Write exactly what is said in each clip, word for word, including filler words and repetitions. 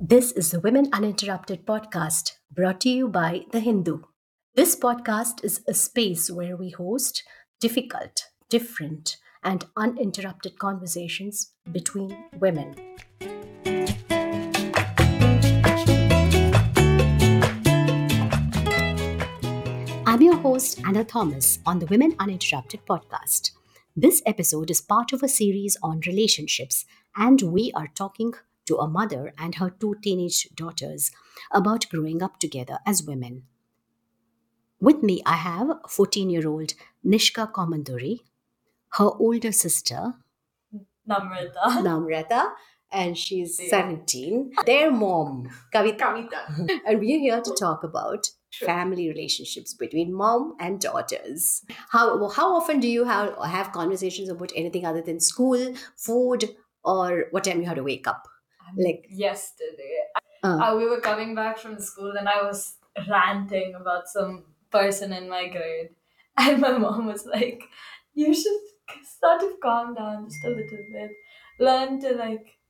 This is the Women Uninterrupted podcast brought to you by The Hindu. This podcast is a space where we host difficult, different, and uninterrupted conversations between women. I'm your host, Anna Thomas, on the Women Uninterrupted podcast. This episode is part of a series on relationships, and we are talking to a mother and her two teenage daughters about growing up together as women. With me, I have fourteen year old Nishka Komanduri, her older sister, Namrata. Namrata, and she's seventeen. Their mom, Kavita. Kavita. And we're here to talk about family relationships between mom and daughters. How how often do you have have conversations about anything other than school, food, or what time you have to wake up? Like Yesterday, uh, uh, we were coming back from school and I was ranting about some person in my grade. And my mom was like, you should sort of calm down just a little bit. Learn to like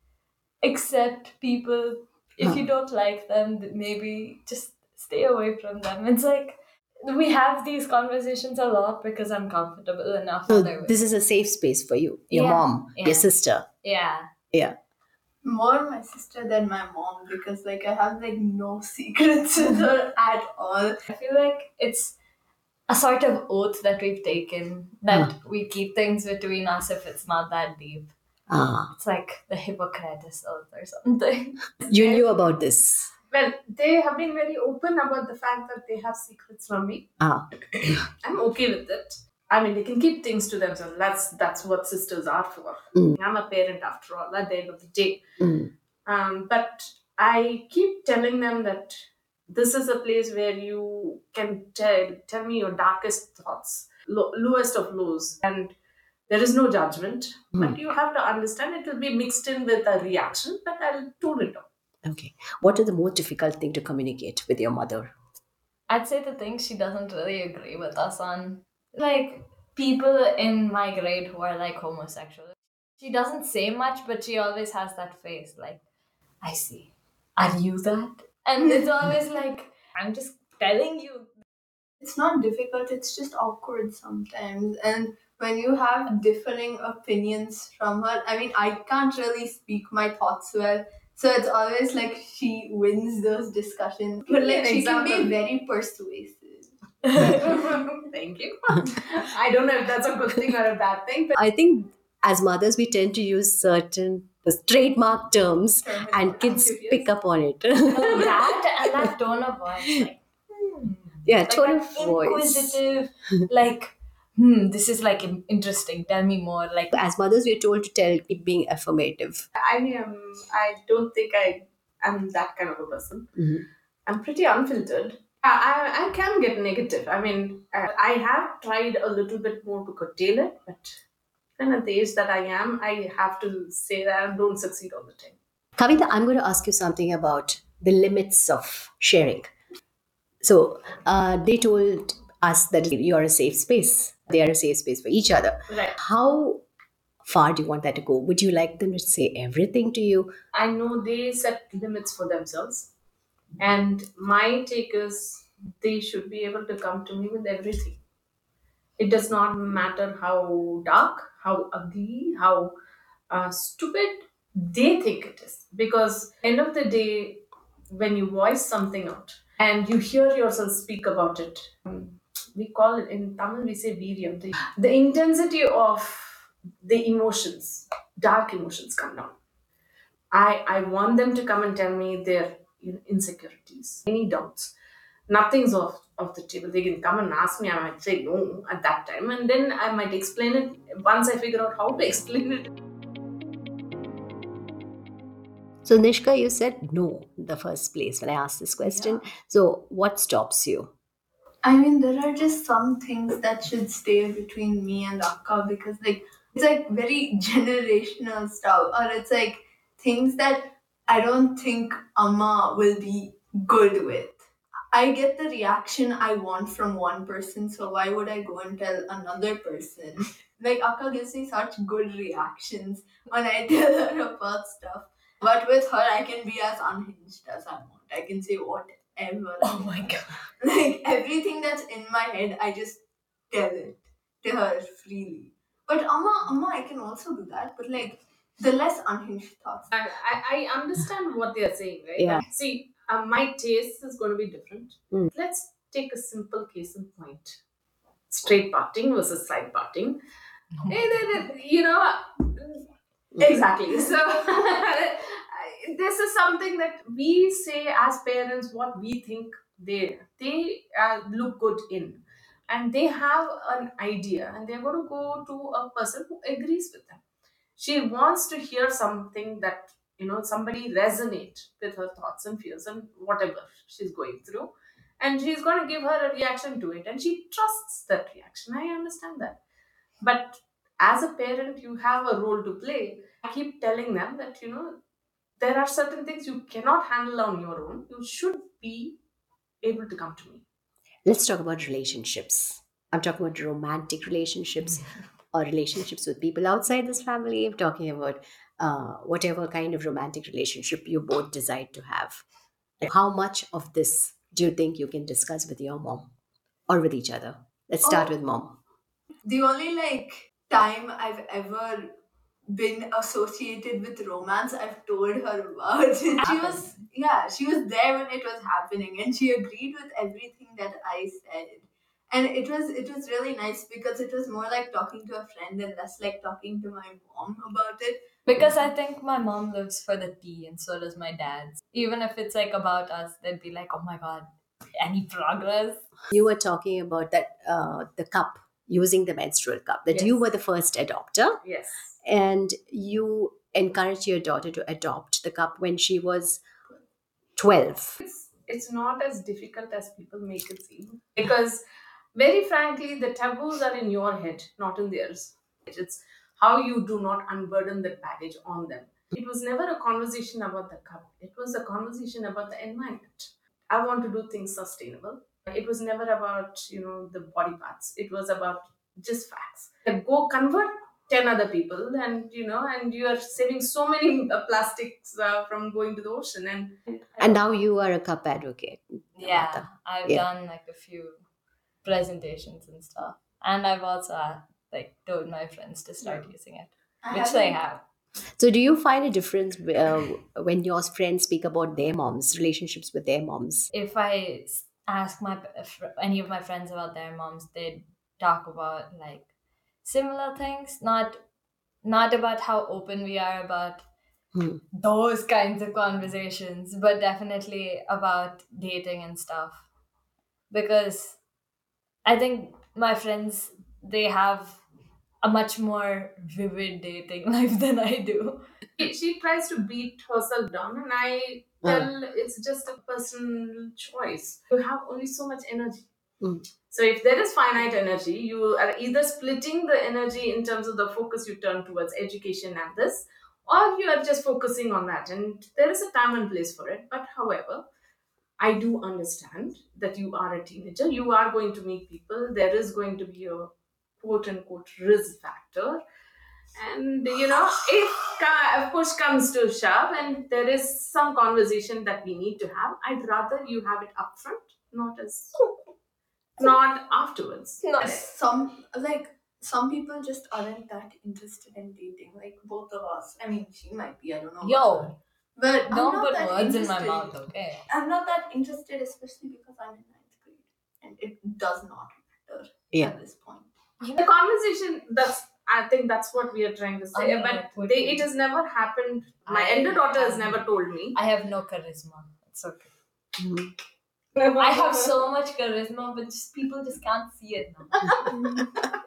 accept people. If you don't like them, th- maybe just stay away from them. It's like, we have these conversations a lot because I'm comfortable enough. so other this way. is a safe space for you, your Yeah, mom, your yeah. sister. Yeah. Yeah. More my sister than my mom because like I have like no secrets with her at all. I feel like it's a sort of oath that we've taken that Huh. we keep things between us if it's not that deep. Ah, It's like the Hippocrates oath or something. you knew about this. Well, they have been very open about the fact that they have secrets from me. Ah, I'm okay with it. I mean, they can keep things to themselves. That's that's what sisters are for. Mm. I'm a parent after all, at the end of the day. mm, Um, but I keep telling them that this is a place where you can tell, tell me your darkest thoughts, lo- lowest of lows. And there is no judgment. Mm. But you have to understand it will be mixed in with a reaction, but I'll tone it down. okay. What is the most difficult thing to communicate with your mother? I'd say the thing she doesn't really agree with us on. Like people in my grade who are like homosexual. She doesn't say much, but she always has that face like, I see. Are you that? And it's always like, I'm just telling you. It's not difficult, it's just awkward sometimes. And when you have differing opinions from her, I mean, I can't really speak my thoughts well. So it's always like she wins those discussions. But like she can be Example. very persuasive. Thank you. I don't know if that's a good thing or a bad thing, but I think as mothers, we tend to use certain trademark terms, and kids curious. pick up on it. That and that tone of voice, like, hmm. Yeah, Like tone that of voice. inquisitive, like, hmm, this is like in- interesting. Tell me more. Like, As mothers, we're told to tell, keep being affirmative. I am. I don't think I am that kind of a person. Mhm. I'm pretty unfiltered. I, I, I can get negative. I mean, I, I have tried a little bit more to curtail it, but even at the age that I am, I have to say that I don't succeed all the time. Kavita, I'm going to ask you something about the limits of sharing. So uh, they told us that you are a safe space. They are a safe space for each other. Right. How far do you want that to go? Would you like them to say everything to you? I know they set limits for themselves. And my take is they should be able to come to me with everything. It does not matter how dark, how ugly, how uh, stupid they think it is. Because end of the day, when you voice something out and you hear yourself speak about it, um, we call it in Tamil, we say veeryam. The, the intensity of the emotions, dark emotions come down. I, I want them to come and tell me their you know, insecurities, any doubts. Nothing's off, off the table. They can come and ask me. I might say no at that time. And then I might explain it once I figure out how to explain it. So, Nishka, you said no in the first place when I asked this question. So, what stops you? I mean, there are just some things that should stay between me and Akka because, like, it's like very generational stuff, or it's like things that I don't think Amma will be good with. I get the reaction I want from one person, so why would I go and tell another person? Like, Akka gives me such good reactions when I tell her about stuff. But with her, I can be as unhinged as I want. I can say whatever. I Oh my want. god. Like everything that's in my head, I just tell it to her freely. But Amma, Amma, I can also do that. But like the less unhinged thoughts. I, I, I understand what they're saying, right? Yeah. But see, uh, my taste is going to be different. Mm. Let's take a simple case in point: straight parting versus side parting. Eh, they- they- you know, exactly. So this is something that we say as parents what we think they they uh, look good in, and they have an idea, and they're going to go to a person who agrees with them. She wants to hear something that, you know, somebody resonate with her thoughts and fears and whatever she's going through, and she's going to give her a reaction to it, and she trusts that reaction. I understand that, but as a parent you have a role to play. I keep telling them that, you know, there are certain things you cannot handle on your own. You should be able to come to me. Let's talk about relationships. I'm talking about romantic relationships or relationships with people outside this family. I'm talking about uh, whatever kind of romantic relationship you both decide to have. How much of this do you think you can discuss with your mom or with each other? Let's start Oh. with mom. The only like time I've ever been associated with romance, I've told her about. She was yeah, she was there when it was happening, and she agreed with everything that I said. And it was it was really nice because it was more like talking to a friend and less like talking to my mom about it. Because I think my mom lives for the tea and so does my dad. Even if it's like about us, they'd be like, oh my god, any progress? You were talking about that uh, the cup, using the menstrual cup, that you Yes. were the first adopter Yes. and you encouraged your daughter to adopt the cup when she was twelve. It's, it's not as difficult as people make it seem. Because, very frankly, the taboos are in your head, not in theirs. It's how you do not unburden that baggage on them. It was never a conversation about the cup, it was a conversation about the environment. I want to do things sustainable. It was never about, you know, the body parts. It was about just facts. Like, go convert ten other people, and you know, and you are saving so many uh, plastics uh, from going to the ocean. And And now you are a cup advocate. Yeah, Namrata. I've Yeah. done like a few presentations and stuff. And I've also uh, like told my friends to start using it, I which they haven't- have. So, do you find a difference uh, when your friends speak about their moms, relationships with their moms? If I s- ask my if any of my friends about their moms, they'd talk about like similar things, not not about how open we are about Hmm. those kinds of conversations, but definitely about dating and stuff. Because I think my friends, they have a much more vivid dating life than I do. she, she tries to beat herself down, and I tell it's just a personal choice. You have only so much energy. Mm. So if there is finite energy, you are either splitting the energy in terms of the focus you turn towards education and this, or you are just focusing on that. And there is a time and place for it. But however, I do understand that you are a teenager. You are going to meet people. There is going to be a quote unquote risk factor. And you know, if ca- push comes to shove and there is some conversation that we need to have, I'd rather you have it upfront, not as not afterwards. Some like some people just aren't that interested in dating. Like both of us. I mean, she might be. I don't know. about Yo, her. But I'm don't not put that words in my interested. mouth, okay? I'm not that interested, especially because I'm in ninth grade, and it does not matter Yeah. at this point. The conversation, that's I think that's what we are trying to say. I'm But not they, it has never happened. My I elder daughter has have- never told me. I have no charisma. It's okay. Mhm. I have so much charisma, but just people just can't see it now.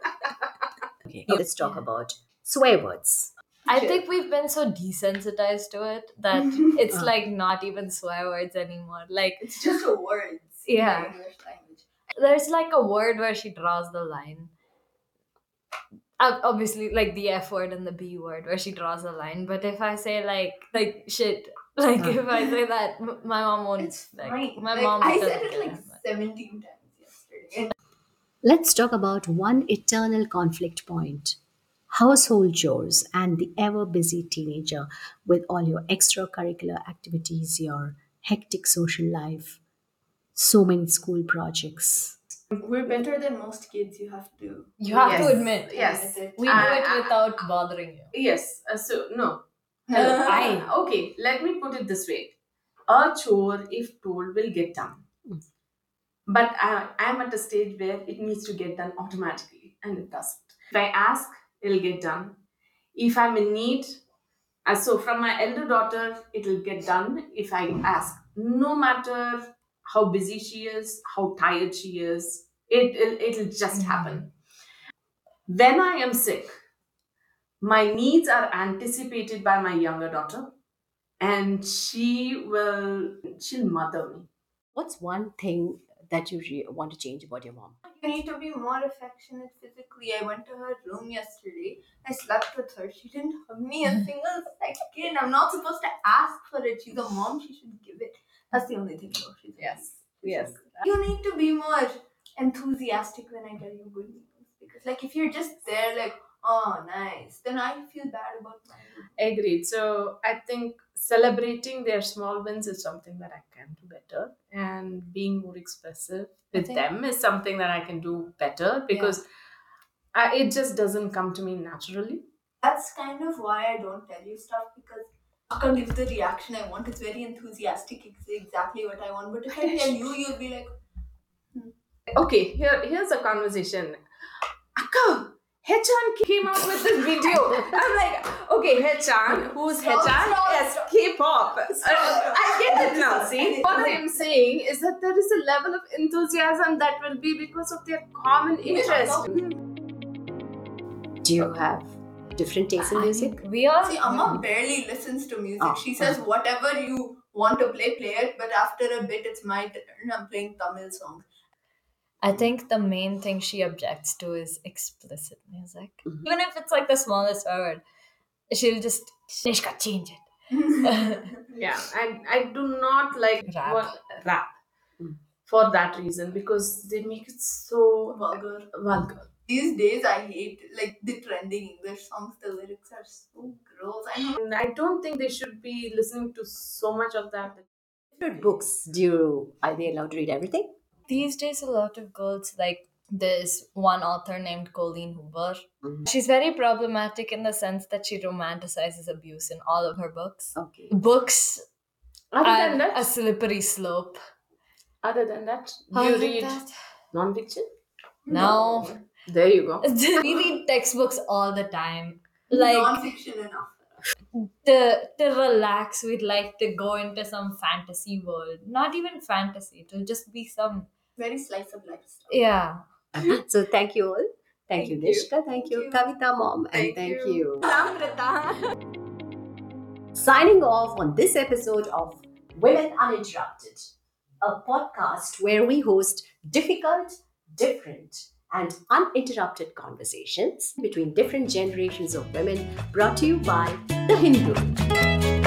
Okay, now let's talk about swear words. I think we've been so desensitized to it that it's Uh. like not even swear words anymore. Like It's just a word. Yeah. In the English language. there's like a word where she draws the line. Ob- Obviously, like the F word and the B word where she draws the line. But if I say like like shit, like Uh. if I say that, m- my mom won't. It's like, fine. My Like, mom. I doesn't said it care like that much. seventeen times yesterday. And Let's talk about one eternal conflict point. household chores, and the ever busy teenager with all your extracurricular activities, your hectic social life, so many school projects. We're better than most kids, you have to. You have to Yes. admit. Yes. admit it. We do I- it I- without bothering you. Yes. Uh, so no. Hello. I- Okay. Let me put it this way: a chore, if told, will get done. But I, I'm at a stage where it needs to get done automatically, and it doesn't. If I ask, it'll get done. If I'm in need, uh, so from my elder daughter, it'll get done if I ask. No matter how busy she is, how tired she is, it, it'll, it'll just happen. When I am sick, my needs are anticipated by my younger daughter, and she will, she'll mother me. What's one thing that you re- want to change about your mom? You need to be more affectionate physically. I went to her room yesterday. I slept with her. She didn't hug me a single second. I'm not supposed to ask for it. She's a mom. She should give it. That's the only thing though. She's Yes. Yes. You need to be more enthusiastic when I tell you good news. Because like if you're just there like, oh nice, then I feel bad about my Agreed. So I think celebrating their small wins is something that I can do better, and being more expressive with think- them is something that I can do better because I, it just doesn't come to me naturally. That's kind of why I don't tell you stuff because I can't give the reaction I want. It's very enthusiastic. It's exactly what I want. But if I tell you, you'll be like, Okay, here here's a conversation. Akka, Hechan came out with this video. I'm like, okay, Hechan, who's Stop, Hechan? stop, Yes, stop. K-pop. Uh, Stop. I get it now. See, what I am saying is that there is a level of enthusiasm that will be because of their common interest. Do you have different tastes in music? We are. see, Amma barely listens to music. Oh, She says, whatever you want to play, play it. But after a bit, it's my turn. I'm playing Tamil songs. I think the main thing she objects to is explicit music. Mhm. Even if it's like the smallest word, she'll just Nishka change it. Yeah, and I do not like Rap. what- rap Mm. for that reason because they make it so Vulgar. vulgar. These days, I hate like the trending English songs. The lyrics are so gross. I know. And I don't think they should be listening to so much of that. Favorite books? Do you are they allowed to read everything? These days, a lot of girls like there's one author named Colleen Hoover. Mhm. She's very problematic in the sense that she romanticizes abuse in all of her books. Okay. Books Other are than that, a slippery slope. other than that, do Other you than read that, non-fiction? no. There you go. We read textbooks all the time. Like Non-fiction enough. to to relax, we'd like to go into some fantasy world. Not even fantasy. It'll just be some Very slice of life stuff. yeah. So thank you all. Thank, you, Thank you. Nishka. Thank, Thank you, you. Kavita Mom. And Thank thank you. you. Signing off on this episode of Women Uninterrupted, a podcast where we host difficult, different, and uninterrupted conversations between different generations of women brought to you by The Hindu.